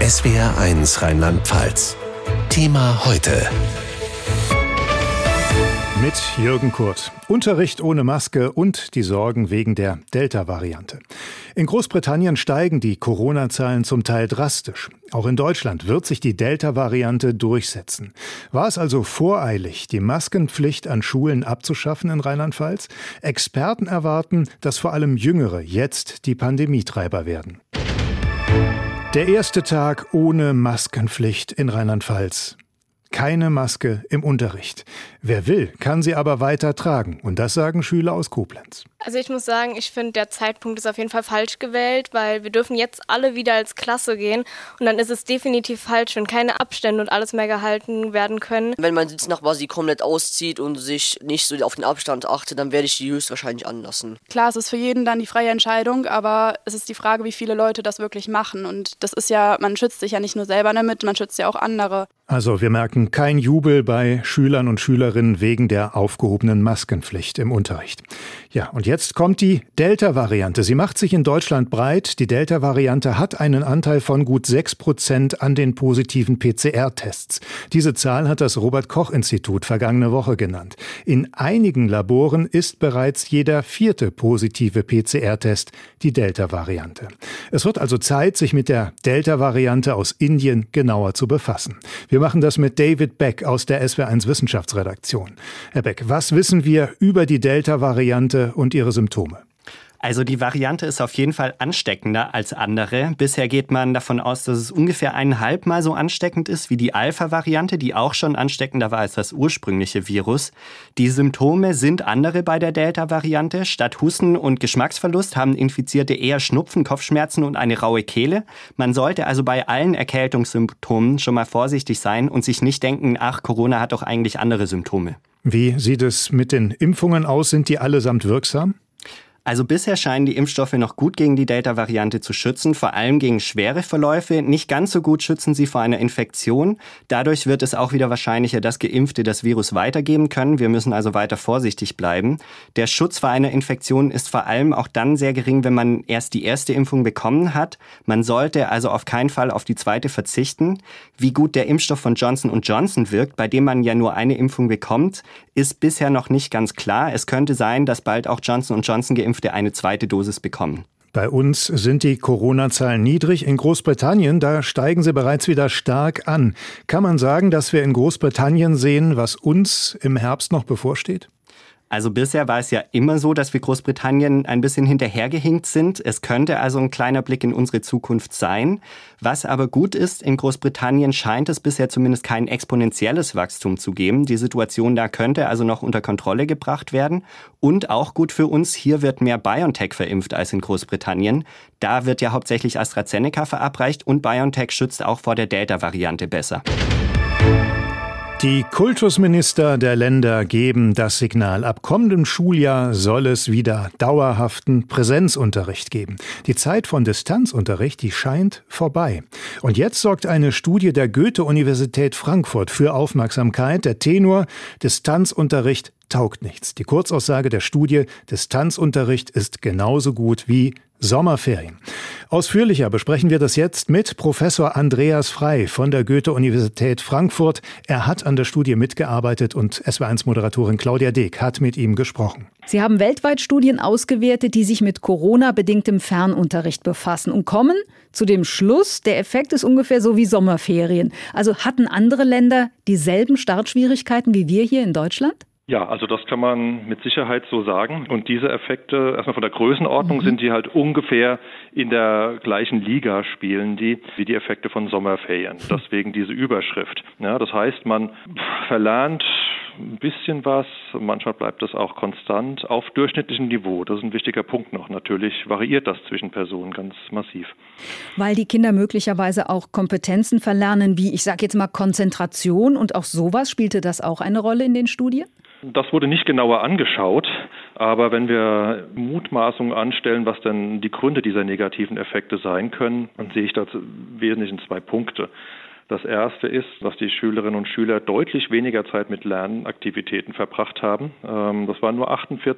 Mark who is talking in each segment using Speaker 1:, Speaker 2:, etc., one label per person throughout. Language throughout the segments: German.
Speaker 1: SWR1 Rheinland-Pfalz. Thema heute.
Speaker 2: Mit Jürgen Kurt. Unterricht ohne Maske und die Sorgen wegen der Delta-Variante. In Großbritannien steigen die Corona-Zahlen zum Teil drastisch. Auch in Deutschland wird sich die Delta-Variante durchsetzen. War es also voreilig, die Maskenpflicht an Schulen abzuschaffen in Rheinland-Pfalz? Experten erwarten, dass vor allem Jüngere jetzt die Pandemietreiber werden. Der erste Tag ohne Maskenpflicht in Rheinland-Pfalz. Keine Maske im Unterricht. Wer will, kann sie aber weiter tragen. Und das sagen Schüler aus Koblenz.
Speaker 3: Also ich muss sagen, ich finde, der Zeitpunkt ist auf jeden Fall falsch gewählt, weil wir dürfen jetzt alle wieder als Klasse gehen. Und dann ist es definitiv falsch, wenn keine Abstände und alles mehr gehalten werden können.
Speaker 4: Wenn mein Sitznachbar sie komplett auszieht und sich nicht so auf den Abstand achtet, dann werde ich die höchstwahrscheinlich anlassen.
Speaker 5: Klar, es ist für jeden dann die freie Entscheidung, aber es ist die Frage, wie viele Leute das wirklich machen. Und das ist ja, man schützt sich ja nicht nur selber damit, man schützt ja auch andere.
Speaker 2: Also wir merken kein Jubel bei Schülern und Schülerinnen wegen der aufgehobenen Maskenpflicht im Unterricht. Ja, und jetzt kommt die Delta-Variante. Sie macht sich in Deutschland breit. Die Delta-Variante hat einen Anteil von gut 6% an den positiven PCR-Tests. Diese Zahl hat das Robert-Koch-Institut vergangene Woche genannt. In einigen Laboren ist bereits jeder 4. positive PCR-Test die Delta-Variante. Es wird also Zeit, sich mit der Delta-Variante aus Indien genauer zu befassen. Wir machen das mit David Beck aus der SWR1 Wissenschaftsredaktion. Herr Beck, was wissen wir über die Delta-Variante und ihre Symptome?
Speaker 6: Also die Variante ist auf jeden Fall ansteckender als andere. Bisher geht man davon aus, dass es ungefähr 1,5 Mal so ansteckend ist wie die Alpha-Variante, die auch schon ansteckender war als das ursprüngliche Virus. Die Symptome sind andere bei der Delta-Variante. Statt Husten und Geschmacksverlust haben Infizierte eher Schnupfen, Kopfschmerzen und eine raue Kehle. Man sollte also bei allen Erkältungssymptomen schon mal vorsichtig sein und sich nicht denken, ach, Corona hat doch eigentlich andere Symptome.
Speaker 2: Wie sieht es mit den Impfungen aus? Sind die allesamt wirksam?
Speaker 6: Also bisher scheinen die Impfstoffe noch gut gegen die Delta-Variante zu schützen, vor allem gegen schwere Verläufe. Nicht ganz so gut schützen sie vor einer Infektion. Dadurch wird es auch wieder wahrscheinlicher, dass Geimpfte das Virus weitergeben können. Wir müssen also weiter vorsichtig bleiben. Der Schutz vor einer Infektion ist vor allem auch dann sehr gering, wenn man erst die erste Impfung bekommen hat. Man sollte also auf keinen Fall auf die zweite verzichten. Wie gut der Impfstoff von Johnson & Johnson wirkt, bei dem man ja nur eine Impfung bekommt, ist bisher noch nicht ganz klar. Es könnte sein, dass bald auch Johnson & Johnson Geimpfte eine zweite Dosis bekommen.
Speaker 2: Bei uns sind die Corona-Zahlen niedrig. In Großbritannien, da steigen sie bereits wieder stark an. Kann man sagen, dass wir in Großbritannien sehen, was uns im Herbst noch bevorsteht?
Speaker 6: Also bisher war es ja immer so, dass wir Großbritannien ein bisschen hinterhergehinkt sind. Es könnte also ein kleiner Blick in unsere Zukunft sein. Was aber gut ist, in Großbritannien scheint es bisher zumindest kein exponentielles Wachstum zu geben. Die Situation da könnte also noch unter Kontrolle gebracht werden. Und auch gut für uns, hier wird mehr BioNTech verimpft als in Großbritannien. Da wird ja hauptsächlich AstraZeneca verabreicht und BioNTech schützt auch vor der Delta-Variante besser.
Speaker 2: Die Kultusminister der Länder geben das Signal. Ab kommendem Schuljahr soll es wieder dauerhaften Präsenzunterricht geben. Die Zeit von Distanzunterricht, die scheint vorbei. Und jetzt sorgt eine Studie der Goethe-Universität Frankfurt für Aufmerksamkeit. Der Tenor: Distanzunterricht taugt nichts. Die Kurzaussage der Studie: Distanzunterricht ist genauso gut wie Sommerferien. Ausführlicher besprechen wir das jetzt mit Professor Andreas Frei von der Goethe-Universität Frankfurt. Er hat an der Studie mitgearbeitet und SWR1-Moderatorin Claudia Deek hat mit ihm gesprochen.
Speaker 7: Sie haben weltweit Studien ausgewertet, die sich mit Corona-bedingtem Fernunterricht befassen und kommen zu dem Schluss, der Effekt ist ungefähr so wie Sommerferien. Also hatten andere Länder dieselben Startschwierigkeiten wie wir hier in Deutschland?
Speaker 8: Ja, also das kann man mit Sicherheit so sagen. Und diese Effekte, erstmal von der Größenordnung, sind die halt ungefähr in der gleichen Liga spielen die, wie die Effekte von Sommerferien. Deswegen diese Überschrift. Ja, das heißt, man verlernt ein bisschen was, manchmal bleibt es auch konstant auf durchschnittlichem Niveau. Das ist ein wichtiger Punkt noch. Natürlich variiert das zwischen Personen ganz massiv.
Speaker 7: Weil die Kinder möglicherweise auch Kompetenzen verlernen, wie, ich sage jetzt mal, Konzentration und auch sowas, spielte das auch eine Rolle in den Studien?
Speaker 8: Das wurde nicht genauer angeschaut, aber wenn wir Mutmaßungen anstellen, was denn die Gründe dieser negativen Effekte sein können, dann sehe ich da wesentlich 2 Punkte. Das erste ist, dass die Schülerinnen und Schüler deutlich weniger Zeit mit Lernaktivitäten verbracht haben. Das waren nur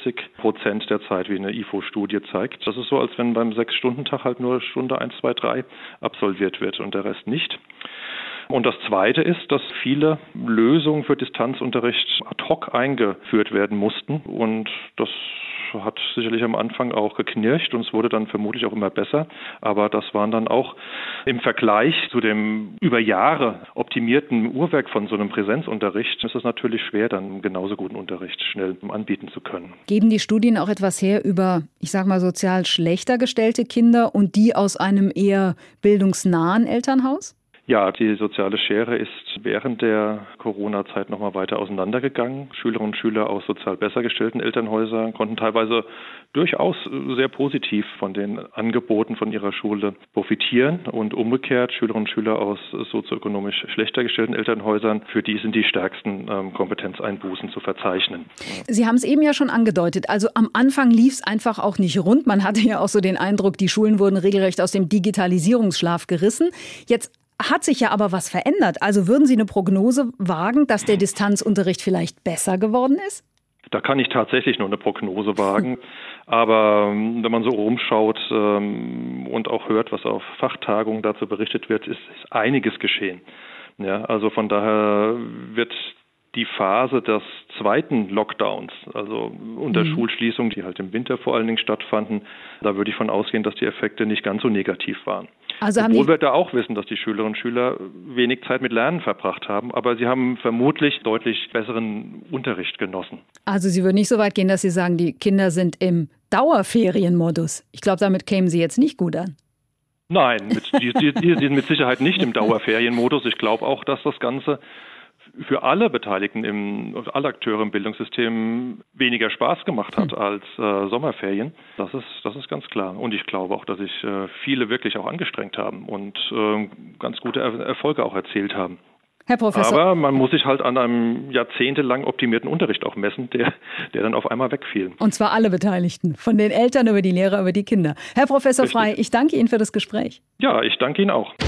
Speaker 8: 48% der Zeit, wie eine IFO-Studie zeigt. Das ist so, als wenn beim 6-Stunden-Tag halt nur Stunde 1, 2, 3 absolviert wird und der Rest nicht. Und das Zweite ist, dass viele Lösungen für Distanzunterricht ad hoc eingeführt werden mussten. Und das hat sicherlich am Anfang auch geknirscht und es wurde dann vermutlich auch immer besser. Aber das waren dann auch im Vergleich zu dem über Jahre optimierten Uhrwerk von so einem Präsenzunterricht ist es natürlich schwer, dann genauso guten Unterricht schnell anbieten zu können.
Speaker 7: Geben die Studien auch etwas her über, ich sag mal, sozial schlechter gestellte Kinder und die aus einem eher bildungsnahen Elternhaus?
Speaker 8: Ja, die soziale Schere ist während der Corona-Zeit noch mal weiter auseinandergegangen. Schülerinnen und Schüler aus sozial besser gestellten Elternhäusern konnten teilweise durchaus sehr positiv von den Angeboten von ihrer Schule profitieren. Und umgekehrt, Schülerinnen und Schüler aus sozioökonomisch schlechter gestellten Elternhäusern, für die sind die stärksten Kompetenzeinbußen zu verzeichnen.
Speaker 7: Sie haben es eben ja schon angedeutet. Also am Anfang lief es einfach auch nicht rund. Man hatte ja auch so den Eindruck, die Schulen wurden regelrecht aus dem Digitalisierungsschlaf gerissen. Jetzt hat sich ja aber was verändert. Also würden Sie eine Prognose wagen, dass der Distanzunterricht vielleicht besser geworden ist?
Speaker 8: Da kann ich tatsächlich nur eine Prognose wagen. Aber wenn man so rumschaut und auch hört, was auf Fachtagungen dazu berichtet wird, ist einiges geschehen. Ja, also von daher wird die Phase des zweiten Lockdowns, also unter Schulschließung, die halt im Winter vor allen Dingen stattfanden, da würde ich von ausgehen, dass die Effekte nicht ganz so negativ waren. Also obwohl wir da auch wissen, dass die Schülerinnen und Schüler wenig Zeit mit Lernen verbracht haben, aber sie haben vermutlich deutlich besseren Unterricht genossen.
Speaker 7: Also Sie würden nicht so weit gehen, dass Sie sagen, die Kinder sind im Dauerferienmodus. Ich glaube, damit kämen Sie jetzt nicht gut an.
Speaker 8: Nein, die sind mit Sicherheit nicht im Dauerferienmodus. Ich glaube auch, dass das Ganze für alle Beteiligten, alle Akteure im Bildungssystem weniger Spaß gemacht hat als Sommerferien. Das ist ganz klar. Und ich glaube auch, dass sich viele wirklich auch angestrengt haben und ganz gute Erfolge auch erzielt haben.
Speaker 7: Herr Professor.
Speaker 8: Aber man muss sich halt an einem jahrzehntelang optimierten Unterricht auch messen, der dann auf einmal wegfiel.
Speaker 7: Und zwar alle Beteiligten, von den Eltern über die Lehrer, über die Kinder. Herr Professor Frey, ich danke Ihnen für das Gespräch.
Speaker 8: Ja, ich danke Ihnen auch.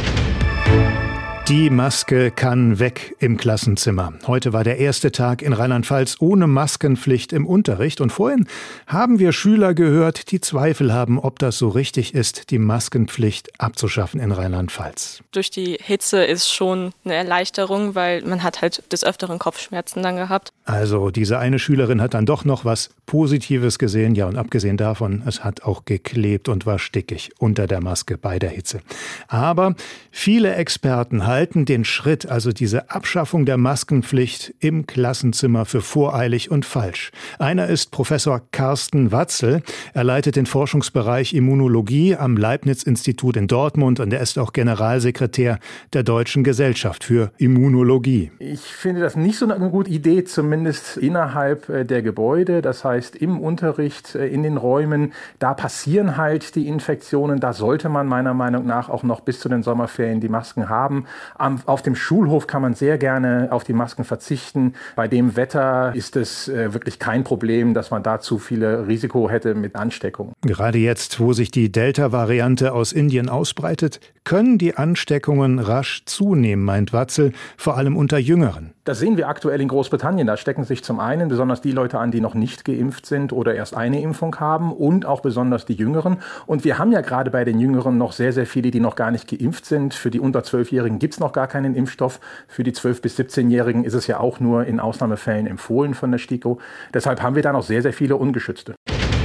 Speaker 2: Die Maske kann weg im Klassenzimmer. Heute war der erste Tag in Rheinland-Pfalz ohne Maskenpflicht im Unterricht. Und vorhin haben wir Schüler gehört, die Zweifel haben, ob das so richtig ist, die Maskenpflicht abzuschaffen in Rheinland-Pfalz.
Speaker 9: Durch die Hitze ist schon eine Erleichterung, weil man hat halt des Öfteren Kopfschmerzen dann gehabt.
Speaker 2: Also diese eine Schülerin hat dann doch noch was Positives gesehen. Ja, und abgesehen davon, es hat auch geklebt und war stickig unter der Maske bei der Hitze. Aber viele Experten halten den Schritt, also diese Abschaffung der Maskenpflicht im Klassenzimmer, für voreilig und falsch. Einer ist Professor Carsten Watzel. Er leitet den Forschungsbereich Immunologie am Leibniz-Institut in Dortmund und er ist auch Generalsekretär der Deutschen Gesellschaft für Immunologie.
Speaker 10: Ich finde das nicht so eine gute Idee, zumindest innerhalb der Gebäude. Das heißt, im Unterricht, in den Räumen, da passieren halt die Infektionen. Da sollte man meiner Meinung nach auch noch bis zu den Sommerferien die Masken haben. Auf dem Schulhof kann man sehr gerne auf die Masken verzichten. Bei dem Wetter ist es wirklich kein Problem, dass man da zu viele Risiko hätte mit Ansteckung.
Speaker 2: Gerade jetzt, wo sich die Delta-Variante aus Indien ausbreitet, können die Ansteckungen rasch zunehmen, meint Watzel, vor allem unter Jüngeren.
Speaker 10: Das sehen wir aktuell in Großbritannien. Da stecken sich zum einen besonders die Leute an, die noch nicht geimpft sind oder erst eine Impfung haben und auch besonders die Jüngeren. Und wir haben ja gerade bei den Jüngeren noch sehr, sehr viele, die noch gar nicht geimpft sind. Für die unter 12-Jährigen gibt es noch gar keinen Impfstoff. Für die 12- bis 17-Jährigen ist es ja auch nur in Ausnahmefällen empfohlen von der STIKO. Deshalb haben wir da noch sehr, sehr viele Ungeschützte.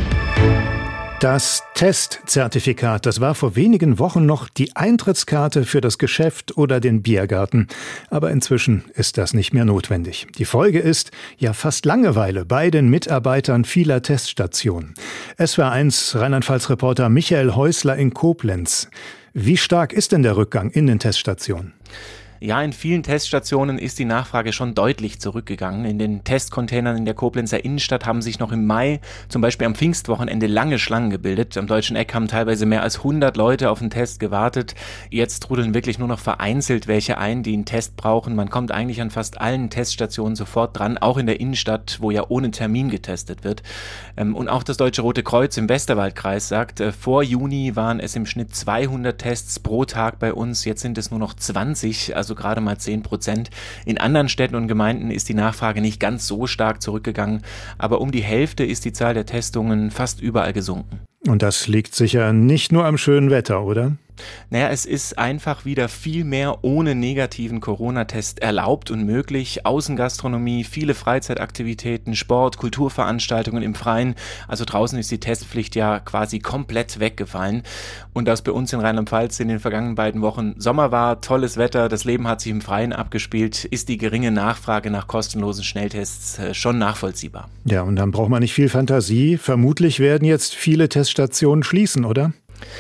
Speaker 2: Das Testzertifikat, das war vor wenigen Wochen noch die Eintrittskarte für das Geschäft oder den Biergarten. Aber inzwischen ist das nicht mehr notwendig. Die Folge ist ja fast Langeweile bei den Mitarbeitern vieler Teststationen. SWR1 Rheinland-Pfalz-Reporter Michael Häusler in Koblenz. Wie stark ist denn der Rückgang in den Teststationen?
Speaker 11: Ja, in vielen Teststationen ist die Nachfrage schon deutlich zurückgegangen. In den Testcontainern in der Koblenzer Innenstadt haben sich noch im Mai, zum Beispiel am Pfingstwochenende, lange Schlangen gebildet. Am Deutschen Eck haben teilweise mehr als 100 Leute auf den Test gewartet. Jetzt trudeln wirklich nur noch vereinzelt welche ein, die einen Test brauchen. Man kommt eigentlich an fast allen Teststationen sofort dran, auch in der Innenstadt, wo ja ohne Termin getestet wird. Und auch das Deutsche Rote Kreuz im Westerwaldkreis sagt, vor Juni waren es im Schnitt 200 Tests pro Tag bei uns. Jetzt sind es nur noch 20, also also gerade mal 10%. In anderen Städten und Gemeinden ist die Nachfrage nicht ganz so stark zurückgegangen, aber um die Hälfte ist die Zahl der Testungen fast überall gesunken.
Speaker 2: Und das liegt sicher nicht nur am schönen Wetter, oder?
Speaker 11: Naja, es ist einfach wieder viel mehr ohne negativen Corona-Test erlaubt und möglich. Außengastronomie, viele Freizeitaktivitäten, Sport, Kulturveranstaltungen im Freien. Also draußen ist die Testpflicht ja quasi komplett weggefallen. Und dass bei uns in Rheinland-Pfalz in den vergangenen beiden Wochen Sommer war, tolles Wetter, das Leben hat sich im Freien abgespielt, ist die geringe Nachfrage nach kostenlosen Schnelltests schon nachvollziehbar.
Speaker 2: Ja, und dann braucht man nicht viel Fantasie. Vermutlich werden jetzt viele Teststationen schließen, oder?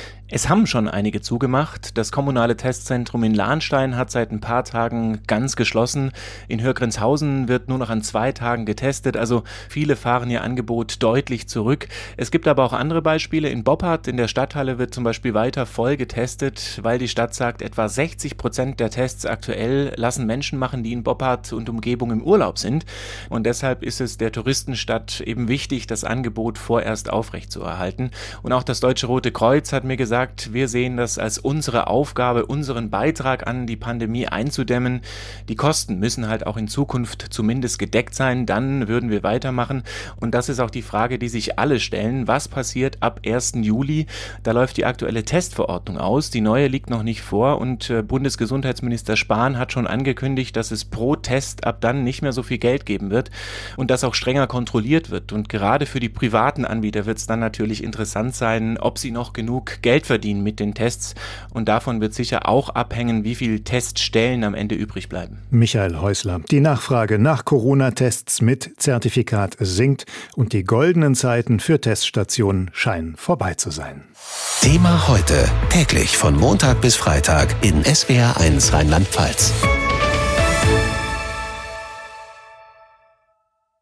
Speaker 11: Es haben schon einige zugemacht. Das kommunale Testzentrum in Lahnstein hat seit ein paar Tagen ganz geschlossen. In Hörgrenzhausen wird nur noch an 2 Tagen getestet. Also viele fahren ihr Angebot deutlich zurück. Es gibt aber auch andere Beispiele. In Boppard in der Stadthalle wird zum Beispiel weiter voll getestet, weil die Stadt sagt, etwa 60% der Tests aktuell lassen Menschen machen, die in Boppard und Umgebung im Urlaub sind. Und deshalb ist es der Touristenstadt eben wichtig, das Angebot vorerst aufrechtzuerhalten. Und auch das Deutsche Rote Kreuz hat mir gesagt, wir sehen das als unsere Aufgabe, unseren Beitrag an die Pandemie einzudämmen. Die Kosten müssen halt auch in Zukunft zumindest gedeckt sein, dann würden wir weitermachen. Und das ist auch die Frage, die sich alle stellen. Was passiert ab 1. Juli? Da läuft die aktuelle Testverordnung aus. Die neue liegt noch nicht vor und Bundesgesundheitsminister Spahn hat schon angekündigt, dass es pro Test ab dann nicht mehr so viel Geld geben wird und dass auch strenger kontrolliert wird. Und gerade für die privaten Anbieter wird es dann natürlich interessant sein, ob sie noch genug Geld verdienen mit den Tests. Und davon wird sicher auch abhängen, wie viele Teststellen am Ende übrig bleiben.
Speaker 2: Michael Häusler. Die Nachfrage nach Corona-Tests mit Zertifikat sinkt und die goldenen Zeiten für Teststationen scheinen vorbei zu sein.
Speaker 1: Thema heute. Täglich von Montag bis Freitag in SWR1 Rheinland-Pfalz.